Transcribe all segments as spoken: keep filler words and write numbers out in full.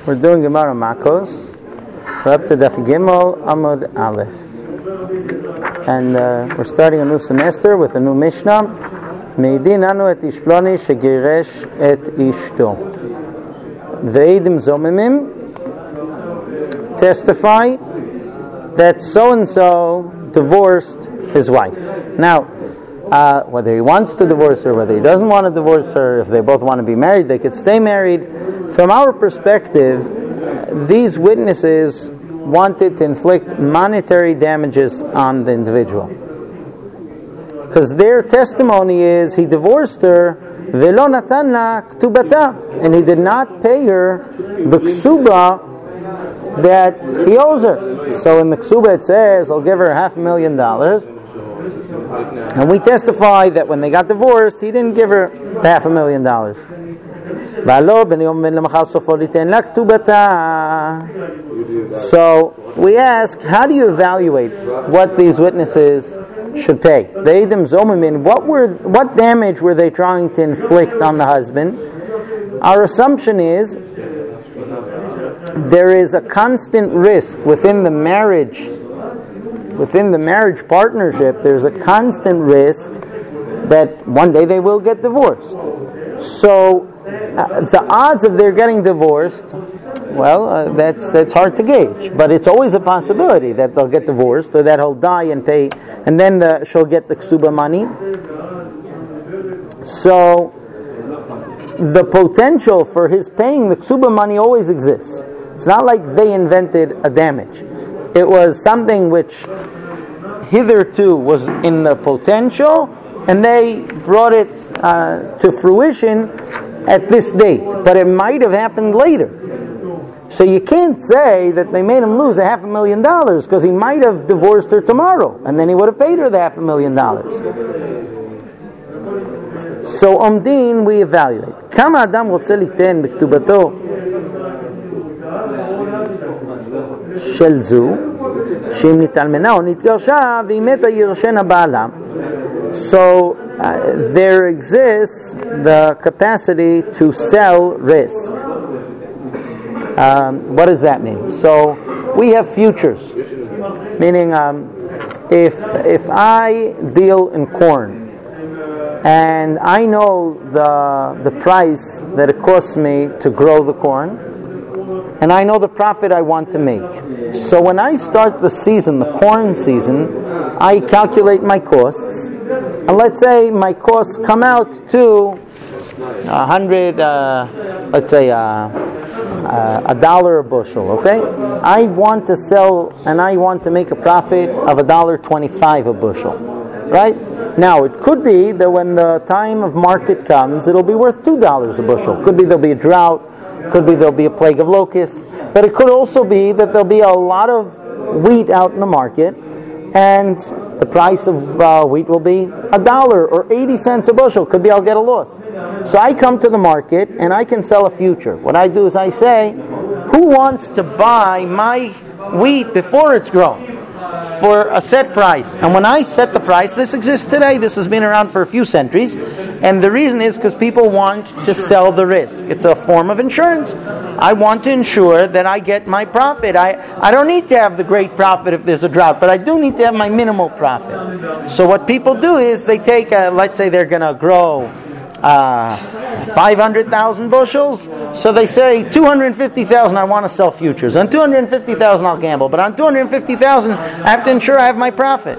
We're doing Gemara Makos. We're up to Daf Gimel Amud Aleph, and uh, we're starting a new semester with a new Mishnah. Meidin anu et ish ploni shegiresh et ishto. Veidim zomimim testify that so and so divorced his wife. Now, uh, whether he wants to divorce her, whether he doesn't want to divorce her, if they both want to be married, they could stay married. From our perspective, these witnesses wanted to inflict monetary damages on the individual, because their testimony is he divorced her, velo natan la ktubata, and he did not pay her the ksuba that he owes her. So in the ksuba it says, I'll give her half a million dollars. And we testify that when they got divorced, he didn't give her half a million dollars. So we ask, how do you evaluate what these witnesses should pay? What were what damage were they trying to inflict on the husband? Our assumption is there is a constant risk within the marriage, within the marriage partnership. There's a constant risk that one day they will get divorced. So uh, the odds of their getting divorced, well, uh, that's that's hard to gauge. But it's always a possibility that they'll get divorced, or that he'll die and pay, and then the, she'll get the ksuba money. So the potential for his paying the ksuba money always exists. It's not like they invented a damage. It was something which hitherto was in the potential, and they brought it uh, to fruition at this date. But it might have happened later. So you can't say that they made him lose a half a million dollars, because he might have divorced her tomorrow, and then he would have paid her the half a million dollars. So Omdin, we evaluate. Kama Adam רוצה ליתן בכתובתו של זו, שאם נתאלמנה או נתגרשה והיא מתה ירשנה בעלה. So uh, there exists the capacity to sell risk. Um, what does that mean? So we have futures, meaning um, if if I deal in corn, and I know the the price that it costs me to grow the corn, and I know the profit I want to make. So when I start the season, the corn season, I calculate my costs, and let's say my costs come out to a hundred, uh, let's say uh, uh, a dollar a bushel. Okay, I want to sell, and I want to make a profit of a dollar twenty-five a bushel. Right? Now, it could be that when the time of market comes, it'll be worth two dollars a bushel. Could be there'll be a drought. Could be there'll be a plague of locusts. But it could also be that there'll be a lot of wheat out in the market, and the price of uh, wheat will be a dollar or eighty cents a bushel. Could be I'll get a loss. So I come to the market and I can sell a future. What I do is I say, who wants to buy my wheat before it's grown for a set price? And when I set the price, this exists today, this has been around for a few centuries, and the reason is because people want to sell the risk. It's a form of insurance. I want to ensure that I get my profit. I, I don't need to have the great profit if there's a drought, but I do need to have my minimal profit. So what people do is they take, a, let's say they're going to grow uh, five hundred thousand bushels, so they say two hundred fifty thousand I want to sell futures. On two hundred fifty thousand I'll gamble, but on two hundred fifty thousand I have to ensure I have my profit.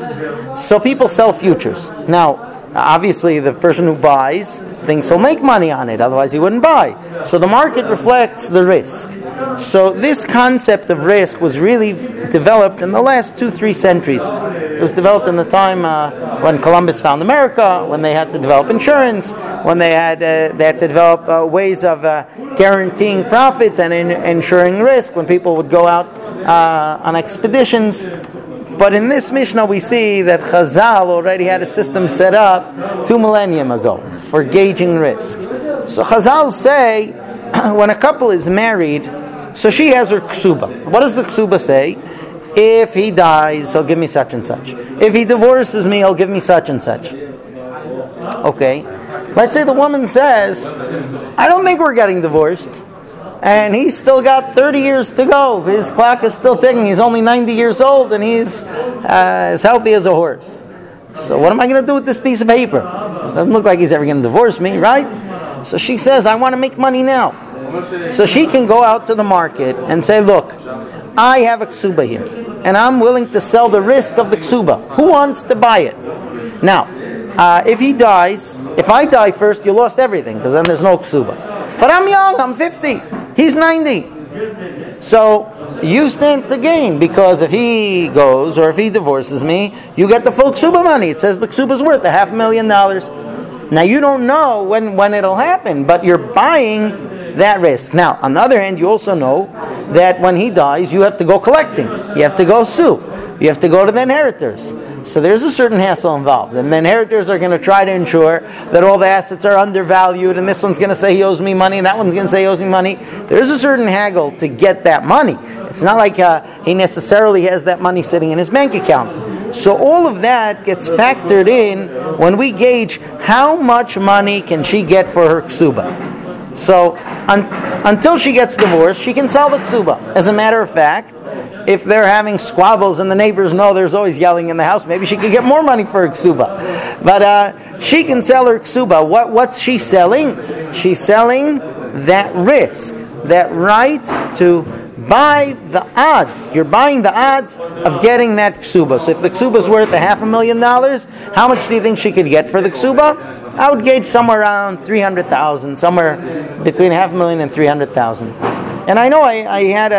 So people sell futures. Now, obviously the person who buys thinks he'll make money on it, otherwise he wouldn't buy. So the market reflects the risk. So this concept of risk was really developed in the last two, three centuries. It was developed in the time uh, when Columbus found America, when they had to develop insurance, when they had uh, they had to develop uh, ways of uh, guaranteeing profits and in, ensuring risk, when people would go out uh, on expeditions. But in this Mishnah we see that Chazal already had a system set up two millennium ago for gauging risk. So Chazal say, when a couple is married, so she has her ksuba. What does the ksuba say? If he dies, he'll give me such and such. If he divorces me, he'll give me such and such. Okay. Let's say the woman says, I don't think we're getting divorced. and he's still got thirty years to go. His clock is still ticking. He's only ninety years old, and he's uh, as healthy as a horse. So what am I going to do with this piece of paper? Doesn't look like he's ever going to divorce me, right? So she says, I want to make money now. So she can go out to the market and say, look, I have a ksuba here, and I'm willing to sell the risk of the ksuba. Who wants to buy it? Now, uh, if he dies, if I die first, you lost everything, because then there's no ksuba. But I'm young, I'm fifty, he's ninety. So you stand to gain, because if he goes, or if he divorces me, you get the full ksuba money. It says the ksuba is worth a half a million dollars. Now you don't know when, when it'll happen, but you're buying that risk. Now, on the other hand, you also know that when he dies, you have to go collecting. You have to go sue. You have to go to the inheritors. So there's a certain hassle involved. And the inheritors are going to try to ensure that all the assets are undervalued, and this one's going to say he owes me money, and that one's going to say he owes me money. There's a certain haggle to get that money. It's not like uh, he necessarily has that money sitting in his bank account. So all of that gets factored in when we gauge how much money can she get for her ksuba. So un- until she gets divorced, she can sell the ksuba. As a matter of fact, if they're having squabbles and the neighbors know there's always yelling in the house, maybe she could get more money for her ksuba. But uh, she can sell her ksuba. What, what's she selling? She's selling that risk, that right to buy the odds. You're buying the odds of getting that ksuba. So if the ksuba is worth a half a million dollars, how much do you think she could get for the ksuba? I would gauge somewhere around three hundred thousand, somewhere between half a million and three hundred thousand. And I know I, I had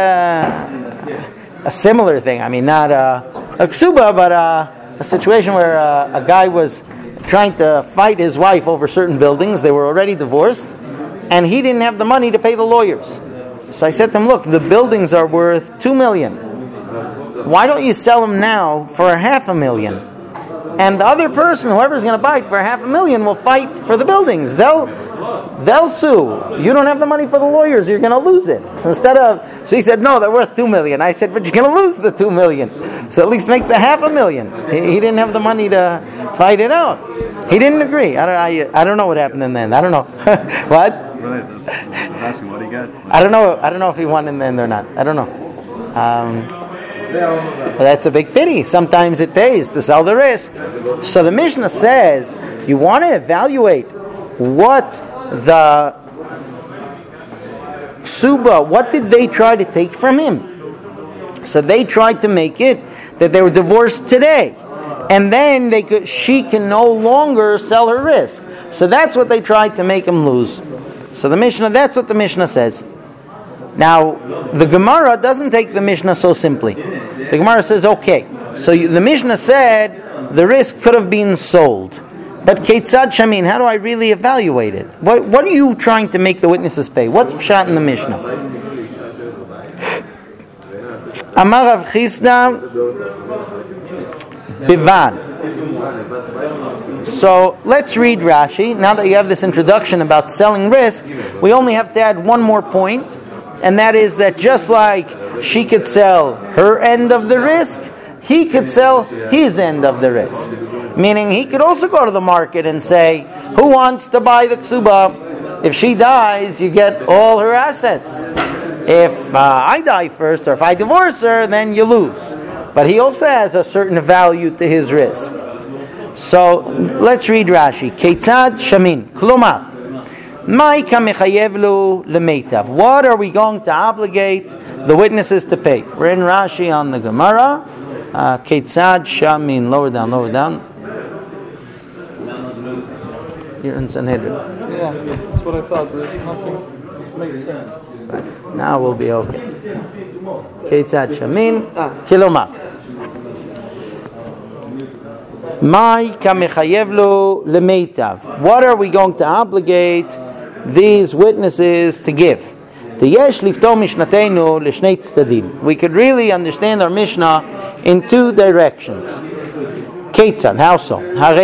a, a similar thing. I mean, not a, a ksuba, but a, a situation where a, a guy was trying to fight his wife over certain buildings. They were already divorced, and he didn't have the money to pay the lawyers. So I said to him, look, the buildings are worth two million. Why don't you sell them now for a half a million? And the other person, whoever's going to buy it for half a million, will fight for the buildings. They'll they'll sue. You don't have the money for the lawyers, you're going to lose it. So instead of, so he said, no, they're worth two million. I said, but you're going to lose the two million. So at least make the half a million. He, he didn't have the money to fight it out. He didn't agree. I don't, I, I don't know what happened in the end. I don't know. What? Right. I was asking what he got. I don't know. I don't know if he won in the end or not. I don't know. Um, But that's a big pity. Sometimes it pays to sell the risk. So the Mishnah says you want to evaluate what the ksuba, what did they try to take from him? So they tried to make it that they were divorced today, and then they could, she can no longer sell her risk. So that's what they tried to make him lose. So the Mishnah, that's what the Mishnah says. Now, the Gemara doesn't take the Mishnah so simply. The Gemara says, okay, so you, the Mishnah said the risk could have been sold. But Keitzad Shamin, how do I really evaluate it? What, what are you trying to make the witnesses pay? What's pshat in the Mishnah? Amar Rav Chisda Bivan. So let's read Rashi. Now that you have this introduction about selling risk, we only have to add one more point. And that is that just like she could sell her end of the risk, he could sell his end of the risk. Meaning he could also go to the market and say, who wants to buy the ksuba? If she dies, you get all her assets. If uh, I die first, or if I divorce her, then you lose. But he also has a certain value to his risk. So let's read Rashi. Keitzad Shamin. Klumah. What are we going to obligate the witnesses to pay? We're in Rashi on the Gemara. Keitzad Shamin. Lower down, lower down. You're in Sanhedrin. Yeah, that's what I thought. But nothing makes sense. Right. Now we'll be okay. Keitzad Shamin. Kilomah. What are we going to obligate these witnesses to give? We could really understand our Mishnah in two directions. Keitzad, how so?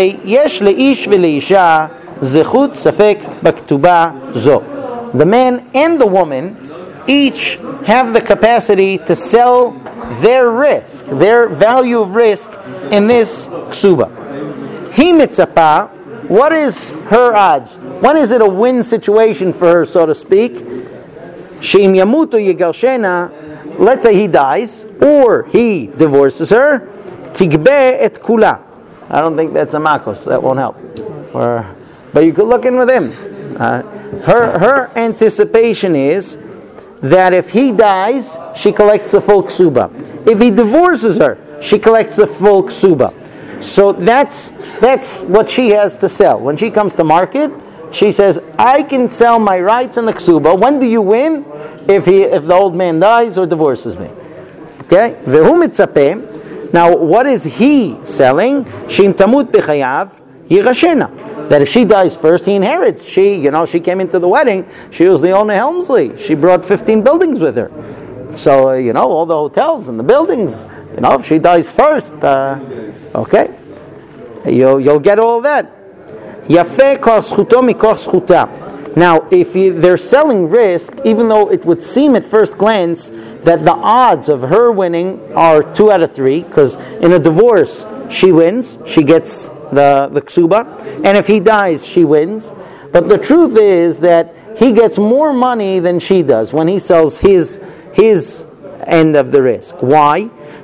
The man and the woman each have the capacity to sell their risk, their value of risk in this ksuba. He mitzapa, what is her odds? When is it a win situation for her, so to speak? Sheim yamutu yigalshena. Let's say he dies or he divorces her. Tigbe et kula. I don't think that's a makos. That won't help. Or, but you could look in with him. Uh, her her anticipation is that if he dies, she collects the full ksuba. If he divorces her, she collects the full ksuba. So that's that's what she has to sell. When she comes to market, she says, I can sell my rights in the ksuba. When do you win? If he if the old man dies or divorces me. Okay? Vehu mitzapeh. Now, what is he selling? Shim tamut b'chayav yirashena. That if she dies first, he inherits. She, you know, she came into the wedding. She was the owner of Helmsley. She brought fifteen buildings with her. So, uh, you know, all the hotels and the buildings. You know, if she dies first, uh, okay, you'll you'll get all that. Yafeh kor schuto mikor schuta. Now, if you, they're selling risk, even though it would seem at first glance that the odds of her winning are two out of three, because in a divorce she wins, she gets the the ksuba, and if he dies, she wins. But the truth is that he gets more money than she does when he sells his his end of the risk. Why?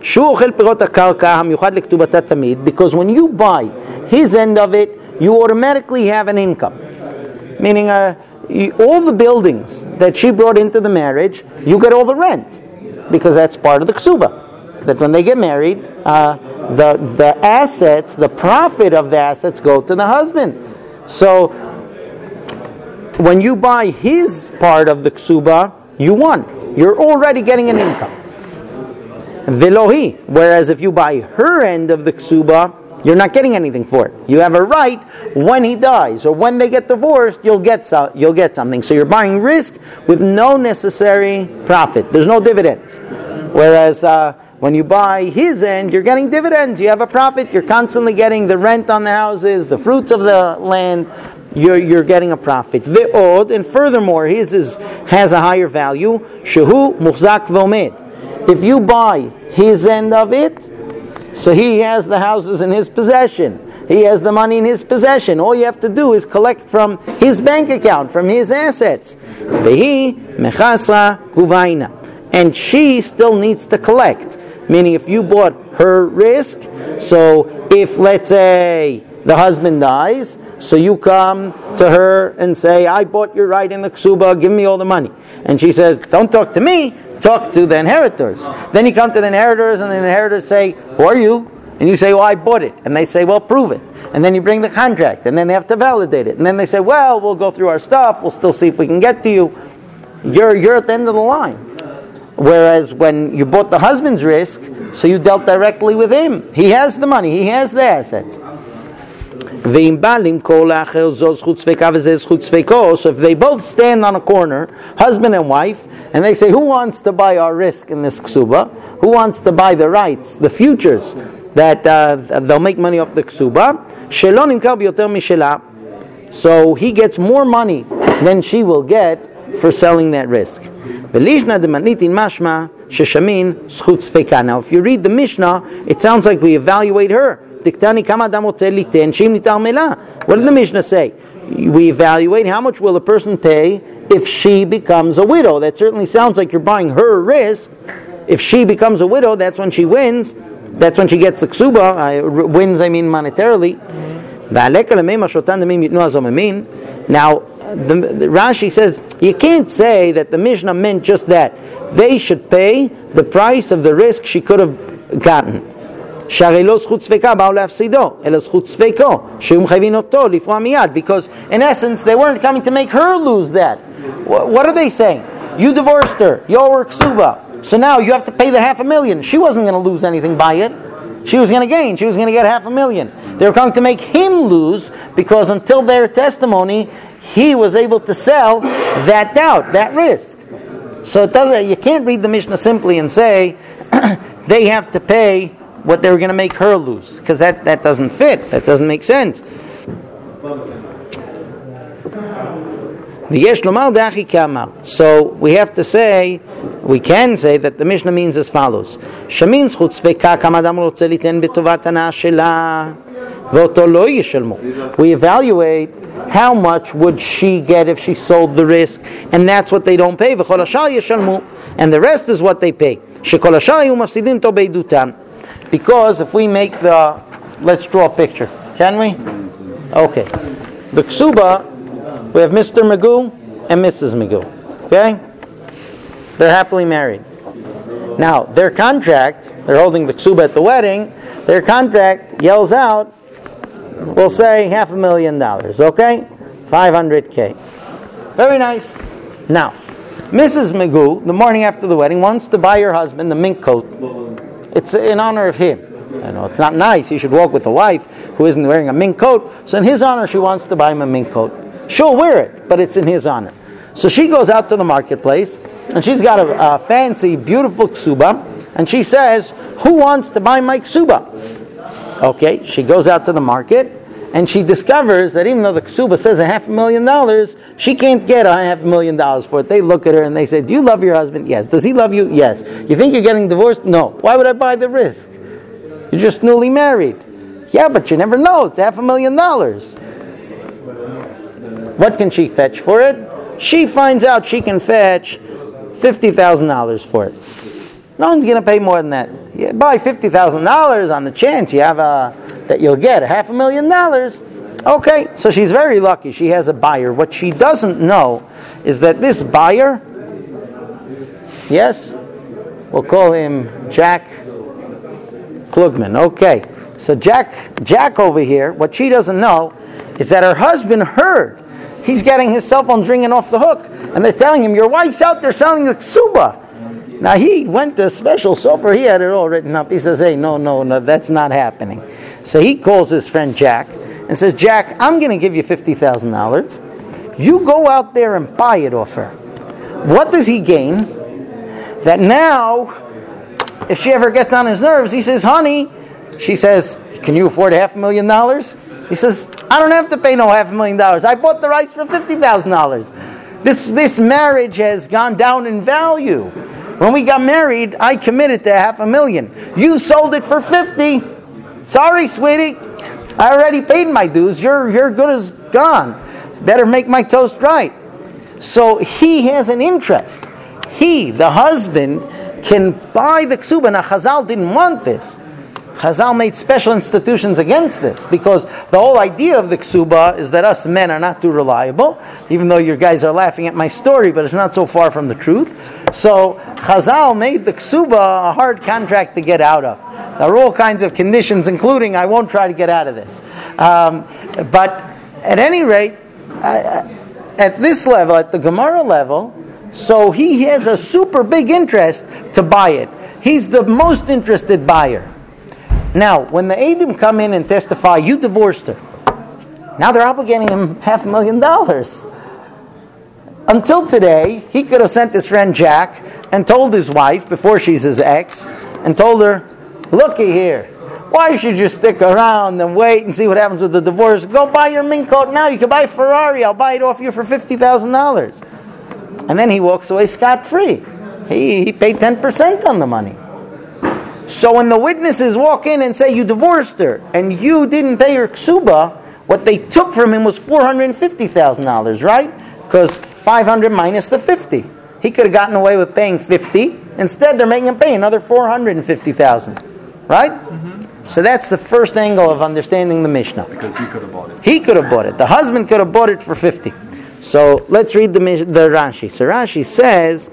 Because when you buy his end of it, you automatically have an income. Meaning, uh, you, all the buildings that she brought into the marriage, you get all the rent, because that's part of the ksuba. That when they get married, uh, the the assets, the profit of the assets go to the husband. So when you buy his part of the ksuba, you won. You're already getting an income. Velohi. Whereas if you buy her end of the ksuba, you're not getting anything for it. You have a right when he dies or when they get divorced, you'll get so, you'll get something. So you're buying risk with no necessary profit. There's no dividends. Whereas uh, when you buy his end, you're getting dividends. You have a profit. You're constantly getting the rent on the houses, the fruits of the land. You're you're getting a profit. Ve'od, and furthermore, his is has a higher value. Shehu muhzak v'omed. If you buy his end of it, so he has the houses in his possession. He has the money in his possession. All you have to do is collect from his bank account, from his assets. Vehi mechasra kuvaina. And she still needs to collect. Meaning if you bought her risk, so if, let's say, the husband dies, so you come to her and say, I bought your right in the ksuba, give me all the money. And she says, don't talk to me, talk to the inheritors. Then you come to the inheritors and the inheritors say, who are you? And you say, well, I bought it. And they say, well, prove it. And then you bring the contract, and then they have to validate it. And then they say, well, we'll go through our stuff, we'll still see if we can get to you. You're, you're at the end of the line. Whereas when you bought the husband's risk, so you dealt directly with him. He has the money, he has the assets. So if they both stand on a corner, husband and wife, and they say, who wants to buy our risk in this ksuba? Who wants to buy the rights, the futures, that uh, they'll make money off the ksuba? So he gets more money than she will get for selling that risk. Now, if you read the Mishnah, it sounds like we evaluate her. What did the Mishnah say? We evaluate how much will a person pay if she becomes a widow. That certainly sounds like you're buying her risk. If she becomes a widow, that's when she wins. That's when she gets the ksuba. Uh, wins, I mean monetarily. Now, the, the Rashi says, you can't say that the Mishnah meant just that. They should pay the price of the risk she could have gotten. Because in essence they weren't coming to make her lose that. What are they saying? You divorced her, you owe her ksuba, so now you have to pay the half a million. She wasn't going to lose anything by it. She was going to gain. She was going to get half a million. They were coming to make him lose, because until their testimony he was able to sell that doubt, that risk. So it doesn't, you can't read the Mishnah simply and say they have to pay what they were going to make her lose, because that, that doesn't fit. That doesn't make sense. So we have to say, we can say that the Mishnah means as follows. V'oto lo yishalmu. We evaluate how much would she get if she sold the risk, and that's what they don't pay. V'chol hashar yishalmu, and the rest is what they pay. Shekol hashar yu mafsidin to beidutam. Because if we make the, let's draw a picture, can we? Okay. The ksuba, we have Mister Magoo and Missus Magoo. Okay? They're happily married. Now, their contract, they're holding the ksuba at the wedding, their contract yells out, we'll say half a million dollars, okay? five hundred K. Very nice. Now, Missus Magoo, the morning after the wedding, wants to buy her husband the mink coat. It's in honor of him. I know it's not nice. He should walk with a wife who isn't wearing a mink coat. So in his honor, she wants to buy him a mink coat. She'll wear it, but it's in his honor. So she goes out to the marketplace, and she's got a, a fancy, beautiful ksuba, and she says, who wants to buy my ksuba? Okay, she goes out to the market, and she discovers that even though the ksuba says a half a million dollars, she can't get a half a million dollars for it. They look at her and they say, do you love your husband? Yes. Does he love you? Yes. You think you're getting divorced? No. Why would I buy the risk? You're just newly married. Yeah, but you never know. It's half a million dollars. What can she fetch for it? She finds out she can fetch fifty thousand dollars for it. No one's going to pay more than that. You buy fifty thousand dollars on the chance you have a, that you'll get a half a million dollars. Okay, so she's very lucky. She has a buyer. What she doesn't know is that this buyer, yes, we'll call him Jack Klugman. Okay, so Jack, Jack over here, what she doesn't know is that her husband heard. He's getting his cell phone ringing off the hook, and they're telling him, your wife's out there selling a ksuba. Now he went to a special sofer, he had it all written up. He says, hey, no, no, no, that's not happening. So he calls his friend Jack and says, Jack, I'm going to give you fifty thousand dollars. You go out there and buy it off her. What does he gain? That now, if she ever gets on his nerves, he says, honey, she says, can you afford half a million dollars? He says, I don't have to pay no half a million dollars. I bought the rights for fifty thousand dollars. This, this marriage has gone down in value. When we got married, I committed to half a million. You sold it for fifty. Sorry, sweetie. I already paid my dues. You're, you're good as gone. Better make my toast right. So he has an interest. He, the husband, can buy the ksuba. Now Chazal didn't want this. Chazal made special institutions against this because the whole idea of the ksuba is that us men are not too reliable, even though you guys are laughing at my story, but it's not so far from the truth. So Chazal made the ksuba a hard contract to get out of. There are all kinds of conditions, including I won't try to get out of this. Um, but at any rate, uh, at this level, at the Gemara level, so he has a super big interest to buy it. He's the most interested buyer. Now, when the Eidim come in and testify, you divorced her. Now they're obligating him half a million dollars. Until today, he could have sent his friend Jack and told his wife, before she's his ex, and told her, looky here, why should you stick around and wait and see what happens with the divorce? Go buy your mink coat now. You can buy a Ferrari. I'll buy it off you for fifty thousand dollars. And then he walks away scot-free. He, he paid ten percent on the money. So when the witnesses walk in and say you divorced her and you didn't pay her ksuba, what they took from him was four hundred fifty thousand dollars, right? Because five hundred minus the fifty. He could have gotten away with paying fifty. Instead, they're making him pay another four hundred fifty thousand dollars. Right? Mm-hmm. So that's the first angle of understanding the Mishnah. Because he could have bought it. He could have bought it. The husband could have bought it for fifty. So let's read the, the Rashi. So Rashi says,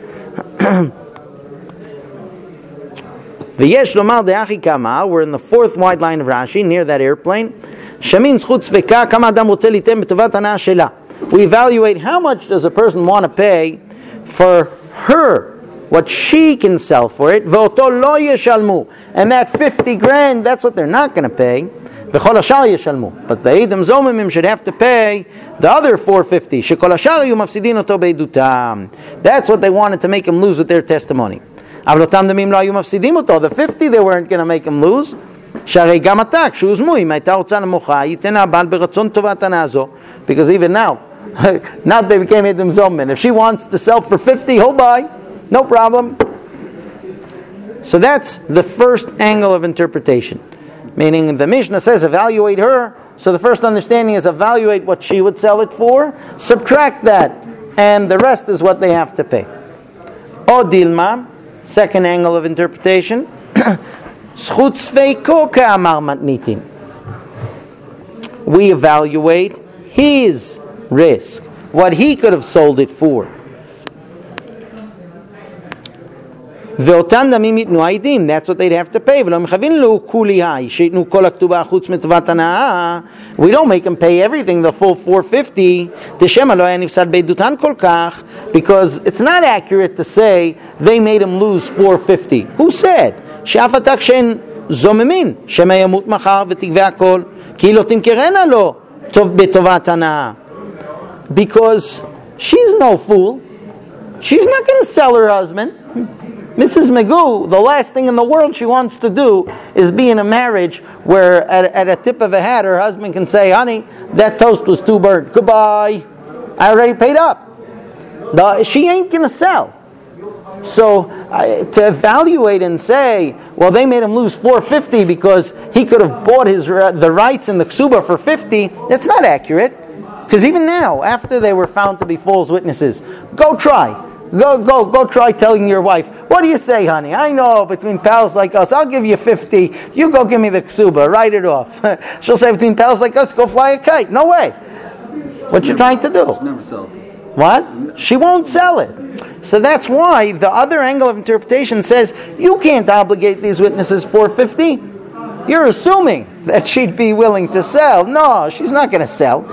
V'yesh lomar de'achi kama, we're in the fourth wide line of Rashi, near that airplane. Shamin zchut tzveka, kama adam rotze litem b'tovat hana'ah shela. We evaluate how much does a person want to pay for her, what she can sell for it. V'oto lo yeshalmu. And that fifty grand, that's what they're not going to pay. V'chol hashar yeshalmu. But the Eidim Zomimim should have to pay the other four hundred fifty. Shekol hashar yu mafsidin oto beidutam. That's what they wanted to make him lose with their testimony. The fifty they weren't going to make him lose. Because even now, now they became Eidim Zomin. If she wants to sell for fifty, he'll buy. No problem. So that's the first angle of interpretation. Meaning the Mishnah says evaluate her. So the first understanding is evaluate what she would sell it for, subtract that, and the rest is what they have to pay. O Dilma, second angle of interpretation, Zchut Sveiko Ka'amar Matnitin. We evaluate his risk, what he could have sold it for. ואותן דמים ייתנו העדים, that's what they'd have to pay. ולא מכוון לו כולי, שיתנו כל הכתובה חוץ מטובת הנאה. We don't make them pay everything, the full four fifty, דשמא לא היה נפסד בעדותן כל כך, because it's not accurate to say they made him lose four fifty. Who said? שאף עתק שהן זוממין, שמא ימות מחר ותגבה הכל, כי לא תמכרנה לו בטובת הנאה. Because she's no fool. She's not going to sell her husband. Missus Magoo, the last thing in the world she wants to do is be in a marriage where at, at a tip of a hat her husband can say, honey, that toast was too burnt. Goodbye. I already paid up. The, she ain't going to sell. So uh, to evaluate and say, well, they made him lose four fifty because he could have bought his uh, the rights in the ksuba for fifty, that's not accurate. Because even now, after they were found to be false witnesses, go try. Go, go, go try telling your wife, what do you say, honey? I know between pals like us, I'll give you fifty. You go give me the ksuba, write it off. She'll say, between pals like us, go fly a kite. No way. What you trying to do? Never sell. What? She won't sell it. So that's why the other angle of interpretation says, you can't obligate these witnesses four fifty. You're assuming that she'd be willing to sell. No, she's not going to sell.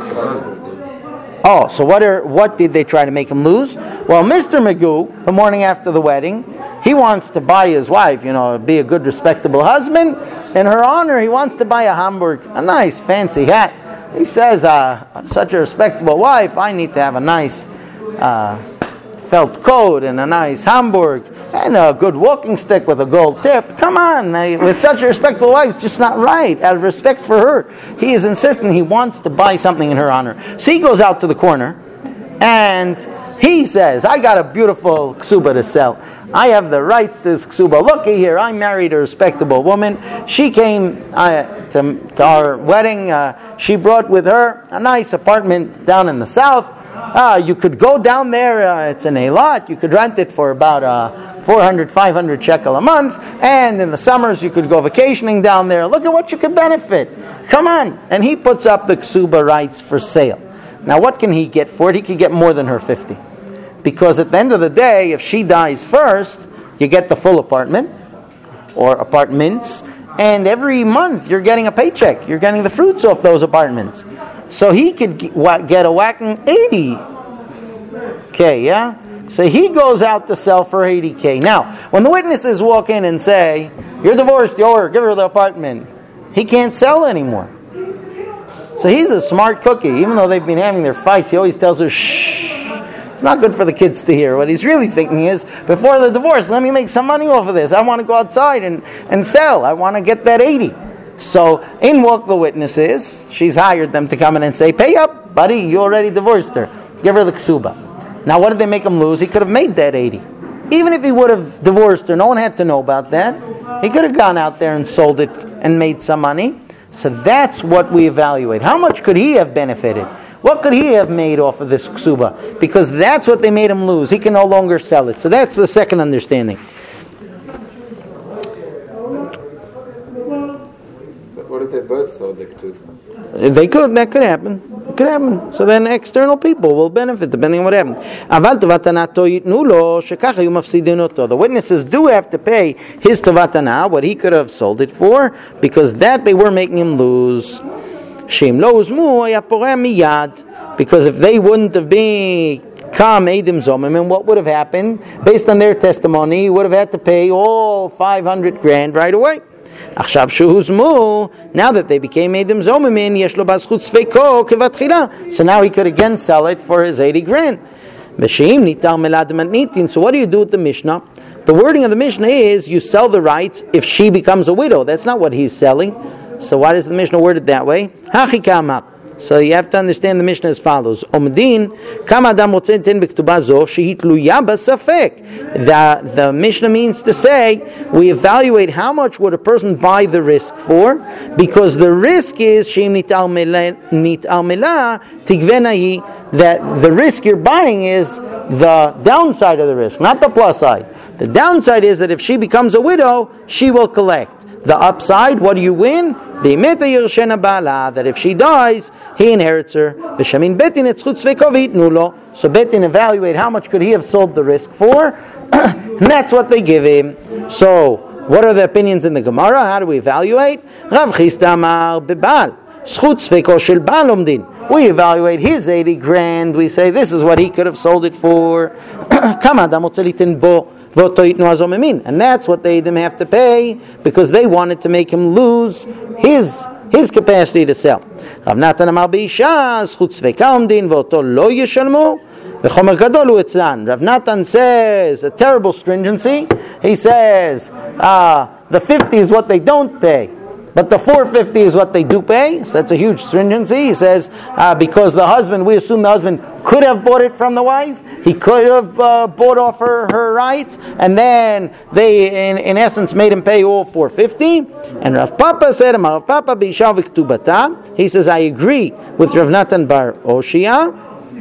Oh, so what are what did they try to make him lose? Well, Mister Magoo, the morning after the wedding, he wants to buy his wife, you know, be a good, respectable husband. In her honor, he wants to buy a Hamburg, a nice, fancy hat. He says, uh, such a respectable wife, I need to have a nice uh, felt coat and a nice Hamburg and a good walking stick with a gold tip. Come on, with such a respectable wife, it's just not right. Out of respect for her, he is insisting he wants to buy something in her honor. So he goes out to the corner and he says, I got a beautiful ksuba to sell. I have the rights to this ksuba. Looky here, I married a respectable woman. She came uh, to, to our wedding. Uh, she brought with her a nice apartment down in the south. Uh, you could go down there, uh, it's in a lot, you could rent it for about uh, four hundred, five hundred shekel a month, and in the summers you could go vacationing down there. Look at what you could benefit. Come on. And he puts up the ksuba rights for sale. Now what can he get for it? He could get more than her fifty. Because at the end of the day, if she dies first, you get the full apartment, or apartments, and every month you're getting a paycheck. You're getting the fruits off those apartments. So he could get a whacking eighty K, yeah? So he goes out to sell for eighty K. Now, when the witnesses walk in and say, you're divorced, you're, give her the apartment, he can't sell anymore. So he's a smart cookie. Even though they've been having their fights, he always tells her, shh. It's not good for the kids to hear. What he's really thinking is, before the divorce, let me make some money off of this. I want to go outside and, and sell. I want to get that eighty. So in walk the witnesses. She's hired them to come in and say, pay up, buddy, you already divorced her. Give her the ksuba. Now what did they make him lose? He could have made that eighty. Even if he would have divorced her, no one had to know about that. He could have gone out there and sold it and made some money. So that's what we evaluate. How much could he have benefited? What could he have made off of this ksuba? Because that's what they made him lose. He can no longer sell it. So that's the second understanding. What if they both sold the ketubah? They could. That could happen. It could happen. So then external people will benefit depending on what happened. The witnesses do have to pay his tovatana, what he could have sold it for, because that they were making him lose. Because if they wouldn't have been come Eidim Zomim, what would have happened? Based on their testimony, he would have had to pay all five hundred grand right away. Now that they became Eidim Zomim, so now he could again sell it for his eighty grand. So what do you do with the Mishnah? The wording of the Mishnah is, you sell the rights if she becomes a widow. That's not what he's selling. So why does the Mishnah word it that way? So you have to understand the Mishnah as follows. Omdin, kam adam rotzeh tin b'ktuba zo shehi tluya b'safek. The the Mishnah means to say we evaluate how much would a person buy the risk for, because the risk is sheim nital mela tigvena hi, that the risk you're buying is the downside of the risk, not the plus side. The downside is that if she becomes a widow, she will collect. The upside, what do you win? That if she dies, he inherits her. So Betin evaluate how much could he have sold the risk for, and that's what they give him. So, what are the opinions in the Gemara? How do we evaluate? Rav Chisda amar bebal. We evaluate his eighty grand. We say this is what he could have sold it for. And that's what they them have to pay, because they wanted to make him lose his his capacity to sell. Rav Natan amar b'isha zchut tzveika omdin v'oto lo yeshalmu v'chomer gadol hu etzlan. Rav Natan says a terrible stringency. He says uh, the fifty is what they don't pay, but the four fifty is what they do pay. So that's a huge stringency. He says uh, because the husband, we assume the husband could have bought it from the wife. He could have uh, bought off her, her rights, and then they, in, in essence, made him pay all four fifty. And Rav Papa said, Rav Papa b'isha v'ktubata. He says, I agree with Rav Natan bar Oshia.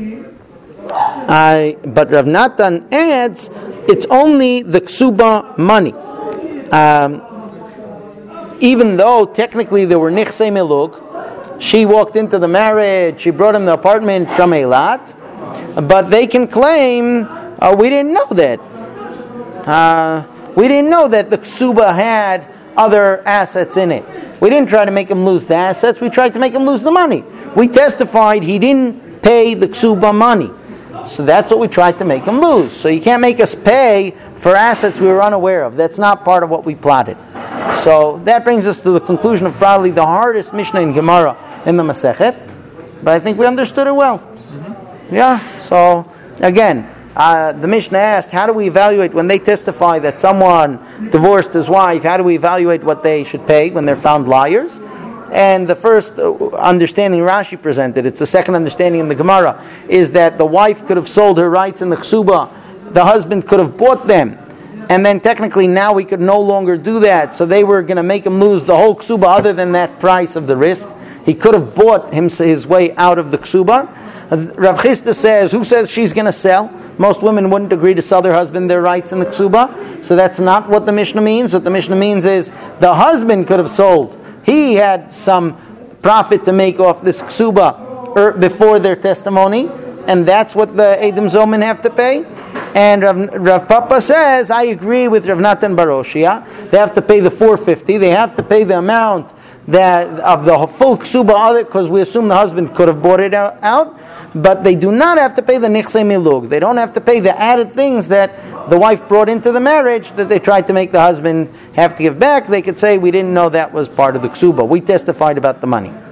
I, but Rav Natan adds, it's only the ksuba money. Um, even though technically there were nichsei melug, she walked into the marriage, she brought him the apartment from Eilat, but they can claim, uh, we didn't know that. Uh, we didn't know that the ksuba had other assets in it. We didn't try to make him lose the assets, we tried to make him lose the money. We testified he didn't pay the ksuba money. So that's what we tried to make him lose. So you can't make us pay for assets we were unaware of. That's not part of what we plotted. So that brings us to the conclusion of probably the hardest Mishnah in Gemara in the Masechet. But I think we understood it well. Mm-hmm. Yeah. So again, uh, the Mishnah asked, how do we evaluate when they testify that someone divorced his wife? How do we evaluate what they should pay when they're found liars? And the first understanding Rashi presented, it's the second understanding in the Gemara, is that the wife could have sold her rights in the ksuba, the husband could have bought them, and then technically now we could no longer do that, so they were going to make him lose the whole ksuba other than that price of the risk. He could have bought him his way out of the ksuba. Rav Chisda says, who says she's going to sell? Most women wouldn't agree to sell their husband their rights in the ksuba, so that's not what the Mishnah means. What the Mishnah means is the husband could have sold. He had some profit to make off this ksuba er, before their testimony, and that's what the Edom Zomin have to pay. And Rav, Rav Papa says, I agree with Rav Natan bar Oshia. They have to pay the four fifty. They have to pay the amount that of the full ksuba, because we assume the husband could have bought it out. But they do not have to pay the nichsei milug. They don't have to pay the added things that the wife brought into the marriage that they tried to make the husband have to give back. They could say, we didn't know that was part of the ksuba. We testified about the money.